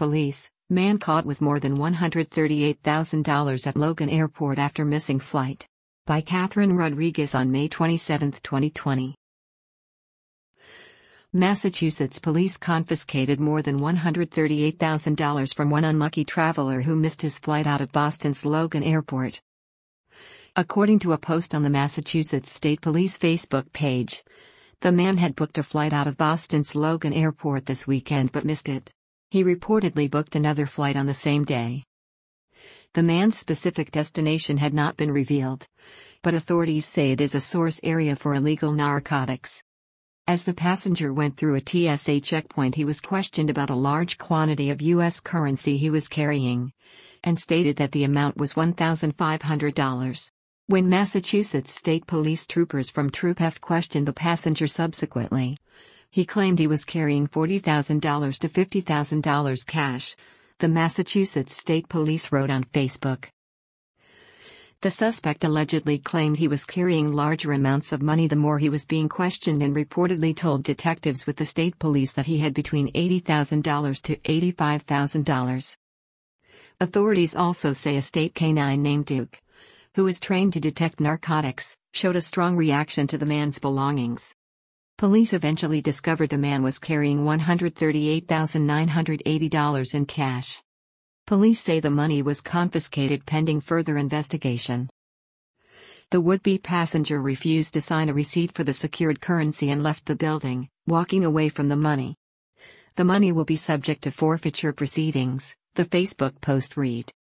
police, man caught with more than $138,000 at Logan Airport after missing flight. By Catherine Rodriguez on May 27, 2020. Massachusetts police confiscated more than $138,000 from one unlucky traveler who missed his flight out of Boston's Logan Airport. According to a post on the Massachusetts State Police Facebook page, the man had booked a flight out of Boston's Logan Airport this weekend but missed it. He reportedly booked another flight on the same day. The man's specific destination had not been revealed, but authorities say it is a source area for illegal narcotics. As the passenger went through a TSA checkpoint, he was questioned about a large quantity of U.S. currency he was carrying, and stated that the amount was $1,500. When Massachusetts State Police troopers from Troop F questioned the passenger subsequently, he claimed he was carrying $40,000 to $50,000 cash, the Massachusetts State Police wrote on Facebook. The suspect allegedly claimed he was carrying larger amounts of money the more he was being questioned, and reportedly told detectives with the state police that he had between $80,000 to $85,000. Authorities also say a state canine named Duke, who is trained to detect narcotics, showed a strong reaction to the man's belongings. Police eventually discovered the man was carrying $138,980 in cash. Police say the money was confiscated pending further investigation. The would-be passenger refused to sign a receipt for the secured currency and left the building, walking away from the money. The money will be subject to forfeiture proceedings, the Facebook post read.